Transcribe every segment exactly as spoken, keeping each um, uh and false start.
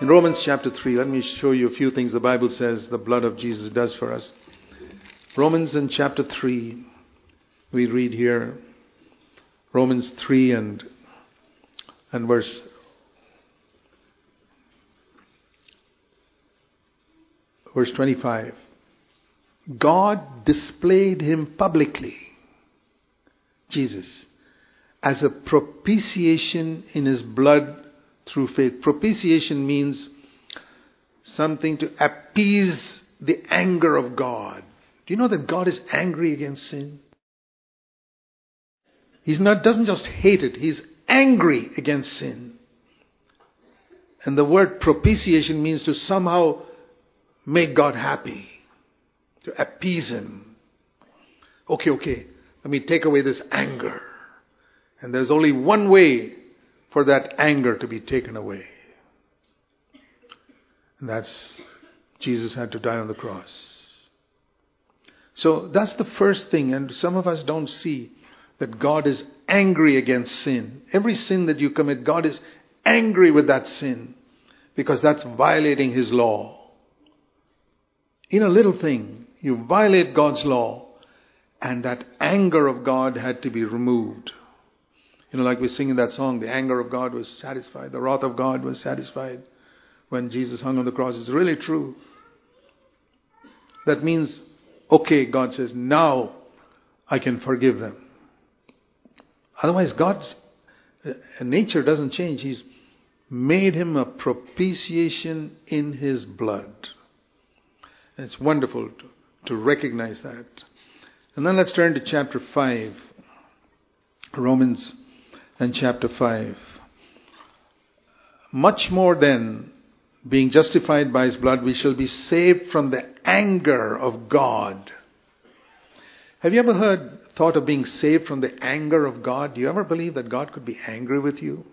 In Romans chapter three, let me show you a few things the Bible says the blood of Jesus does for us. Romans in chapter three, we read here, Romans three and, and verse Verse twenty-five. God displayed him publicly, Jesus, as a propitiation in his blood through faith. Propitiation means something to appease the anger of God. Do you know that God is angry against sin? He's not, doesn't just hate it, he's angry against sin. And the word propitiation means to somehow make God happy, to appease him. Okay, okay, let me take away this anger. And there's only one way for that anger to be taken away. And that's, Jesus had to die on the cross. So that's the first thing, and some of us don't see that God is angry against sin. Every sin that you commit, God is angry with that sin because that's violating his law. In a little thing, you violate God's law, and that anger of God had to be removed. You know, like we sing in that song, the anger of God was satisfied, the wrath of God was satisfied when Jesus hung on the cross. It's really true. That means, okay, God says, now I can forgive them. Otherwise, God's nature doesn't change. He's made him a propitiation in his blood. And it's wonderful to, to recognize that. And then let's turn to chapter five. Romans and chapter five. Much more than being justified by his blood, we shall be saved from the anger of God. Have you ever heard, thought of being saved from the anger of God? Do you ever believe that God could be angry with you?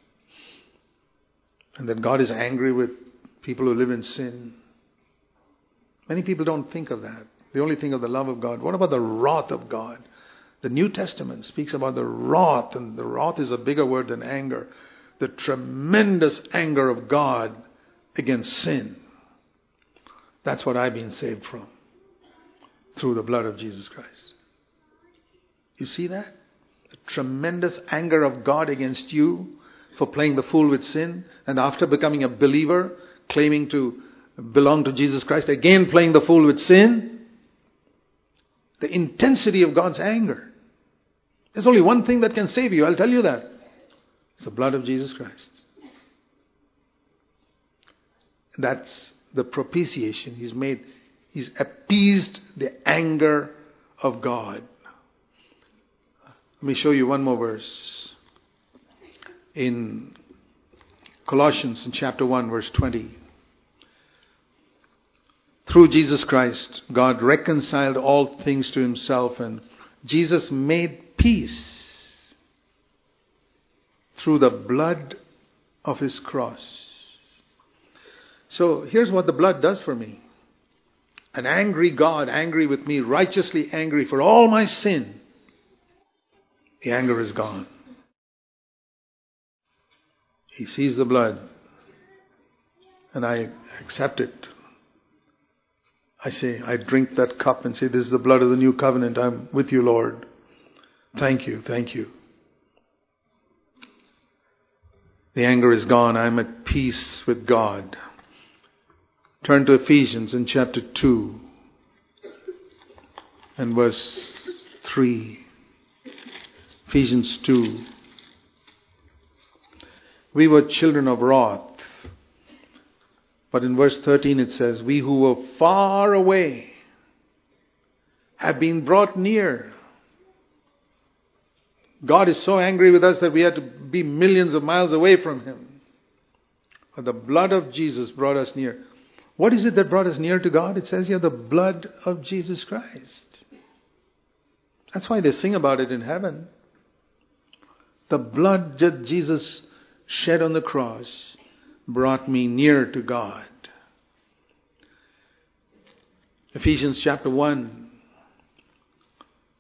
And that God is angry with people who live in sin? Many people don't think of that. They only think of the love of God. What about the wrath of God? The New Testament speaks about the wrath, and the wrath is a bigger word than anger. The tremendous anger of God against sin. That's what I've been saved from through the blood of Jesus Christ. You see that? The tremendous anger of God against you for playing the fool with sin, and after becoming a believer, claiming to belong to Jesus Christ, again playing the fool with sin. The intensity of God's anger. There's only one thing that can save you, I'll tell you that. It's the blood of Jesus Christ. That's the propitiation. He's made, he's appeased the anger of God. Let me show you one more verse. In Colossians in chapter one, verse twenty. Through Jesus Christ, God reconciled all things to himself, and Jesus made peace through the blood of his cross. So here's what the blood does for me. An angry God, angry with me, righteously angry for all my sin. The anger is gone. He sees the blood, and I accept it. I say, I drink that cup and say, this is the blood of the new covenant. I'm with you, Lord. Thank you, thank you. The anger is gone. I'm at peace with God. Turn to Ephesians in chapter two and verse three. Ephesians two. We were children of wrath. But in verse thirteen it says, we who were far away have been brought near. God is so angry with us that we had to be millions of miles away from him. But the blood of Jesus brought us near. What is it that brought us near to God? It says here, the blood of Jesus Christ. That's why they sing about it in heaven. The blood that Jesus shed on the cross brought me near to God. Ephesians chapter one.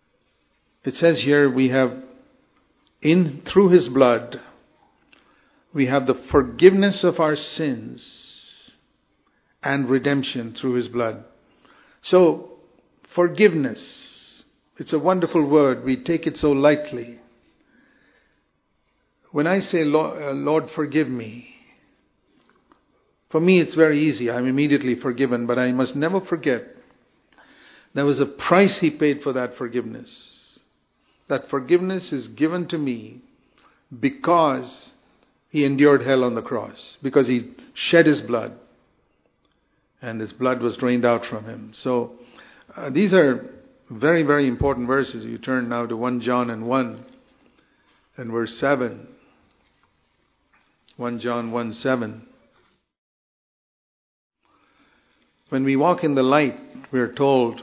It says here we have, in through his blood, we have the forgiveness of our sins and redemption through His blood. So, forgiveness, it's a wonderful word. We take it so lightly. When I say, Lord, forgive me, for me it's very easy. I'm immediately forgiven, but I must never forget there was a price He paid for that forgiveness. That forgiveness is given to me because He endured hell on the cross, because He shed His blood and His blood was drained out from Him. So uh, these are very, very important verses. You turn now to First John and one and verse seven. First John one seven. When we walk in the light, we are told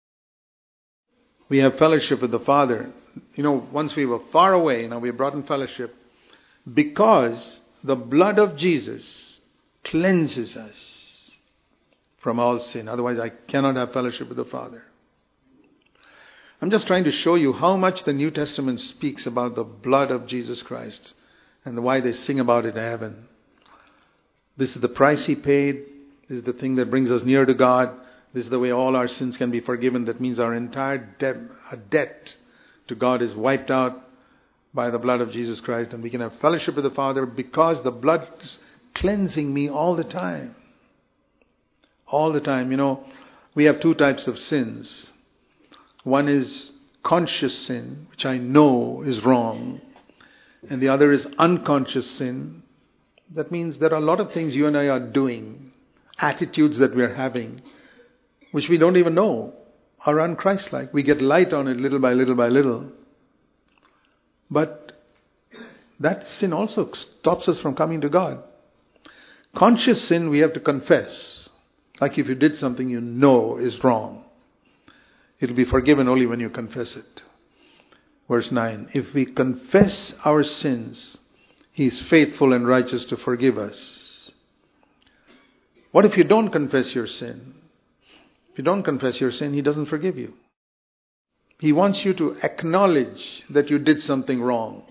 we have fellowship with the Father. You know, once we were far away, now we are brought in fellowship because the blood of Jesus cleanses us from all sin. Otherwise, I cannot have fellowship with the Father. I'm just trying to show you how much the New Testament speaks about the blood of Jesus Christ and why they sing about it in heaven. This is the price He paid. This is the thing that brings us near to God. This is the way all our sins can be forgiven. That means our entire debt, our debt to God is wiped out by the blood of Jesus Christ. And we can have fellowship with the Father because the blood is cleansing me all the time. All the time. You know, we have two types of sins. One is conscious sin, which I know is wrong. And the other is unconscious sin. That means there are a lot of things you and I are doing, attitudes that we are having, which we don't even know are unchristlike. We get light on it little by little by little. But that sin also stops us from coming to God. Conscious sin we have to confess. Like if you did something you know is wrong, it will be forgiven only when you confess it. Verse nine, if we confess our sins, He is faithful and righteous to forgive us. What if you don't confess your sin? If you don't confess your sin, He doesn't forgive you. He wants you to acknowledge that you did something wrong.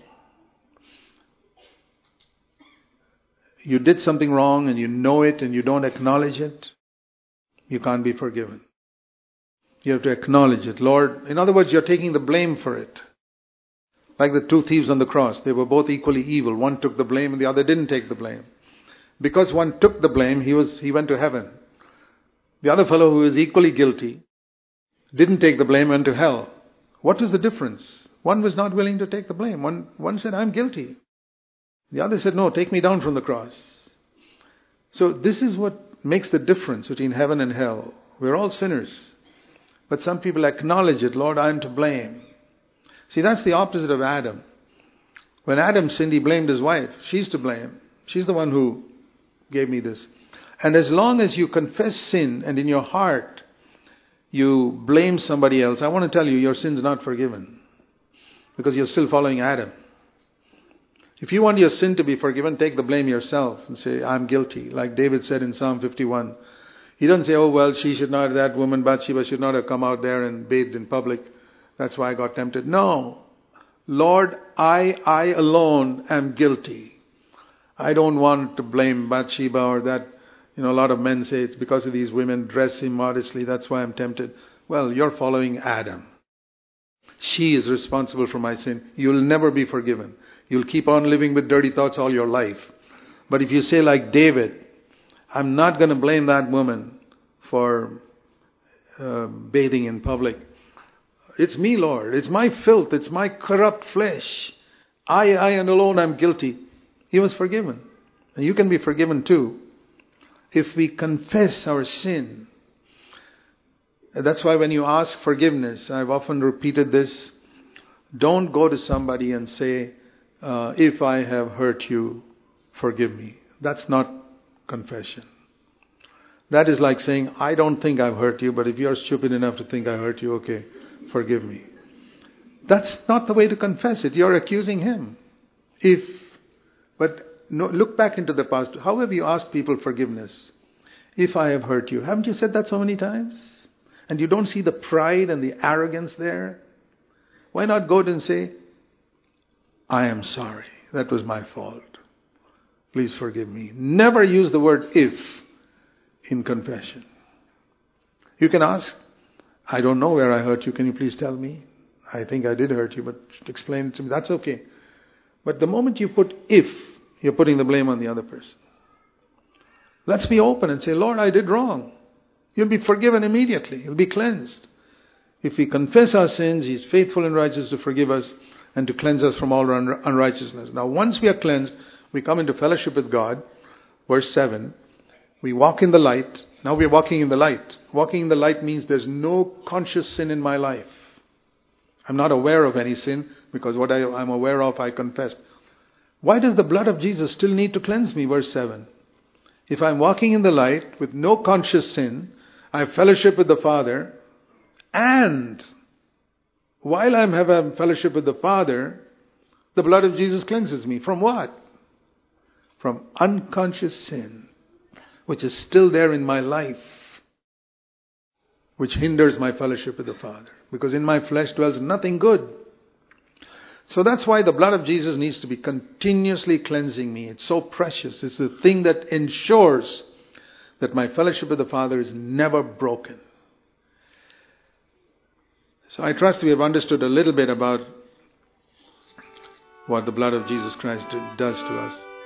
You did something wrong and you know it and you don't acknowledge it, you can't be forgiven. You have to acknowledge it. Lord, in other words, you're taking the blame for it. Like the two thieves on the cross. They were both equally evil. One took the blame and the other didn't take the blame. Because one took the blame, he was he went to heaven. The other fellow who was equally guilty didn't take the blame, went to hell. What was the difference? One was not willing to take the blame. One, one said, I'm guilty. The other said, no, take me down from the cross. So this is what makes the difference between heaven and hell. We're all sinners. But some people acknowledge it. Lord, I'm to blame. See, that's the opposite of Adam. When Adam sinned, he blamed his wife. She's to blame. She's the one who gave me this. And as long as you confess sin and in your heart you blame somebody else, I want to tell you, your sin's not forgiven. Because you're still following Adam. If you want your sin to be forgiven, take the blame yourself and say, I'm guilty. Like David said in Psalm fifty-one. He doesn't say, oh, well, she should not, that woman Bathsheba should not have come out there and bathed in public. That's why I got tempted. No. Lord, I, I alone am guilty. I don't want to blame Bathsheba or that. You know, a lot of men say it's because of these women dress immodestly. That's why I'm tempted. Well, you're following Adam. She is responsible for my sin. You'll never be forgiven. You'll keep on living with dirty thoughts all your life. But if you say like David, I'm not going to blame that woman for uh, bathing in public. It's me, Lord. It's my filth. It's my corrupt flesh. I, I and alone am guilty. He was forgiven. And you can be forgiven too. If we confess our sin. That's why when you ask forgiveness, I've often repeated this. Don't go to somebody and say, uh, if I have hurt you, forgive me. That's not confession. That is like saying, I don't think I've hurt you, but if you're stupid enough to think I hurt you, okay, forgive me. That's not the way to confess it. You're accusing him. If, but no, look back into the past. How have you asked people forgiveness? If I have hurt you. Haven't you said that so many times? And you don't see the pride and the arrogance there? Why not go and say, I am sorry. That was my fault. Please forgive me. Never use the word if in confession. You can ask, I don't know where I hurt you. Can you please tell me? I think I did hurt you, but explain it to me. That's okay. But the moment you put if, you're putting the blame on the other person. Let's be open and say, Lord, I did wrong. You'll be forgiven immediately. You'll be cleansed. If we confess our sins, He is faithful and righteous to forgive us and to cleanse us from all un- unrighteousness. Now, once we are cleansed, we come into fellowship with God. Verse seven, we walk in the light. Now we are walking in the light. Walking in the light means there's no conscious sin in my life. I'm not aware of any sin because what I, I'm aware of, I confessed. Why does the blood of Jesus still need to cleanse me? Verse seven. If I'm walking in the light with no conscious sin, I have fellowship with the Father, and while I'm having fellowship with the Father, the blood of Jesus cleanses me. From what? From unconscious sin, which is still there in my life, which hinders my fellowship with the Father. Because in my flesh dwells nothing good. So that's why the blood of Jesus needs to be continuously cleansing me. It's so precious. It's the thing that ensures that my fellowship with the Father is never broken. So I trust we have understood a little bit about what the blood of Jesus Christ does to us.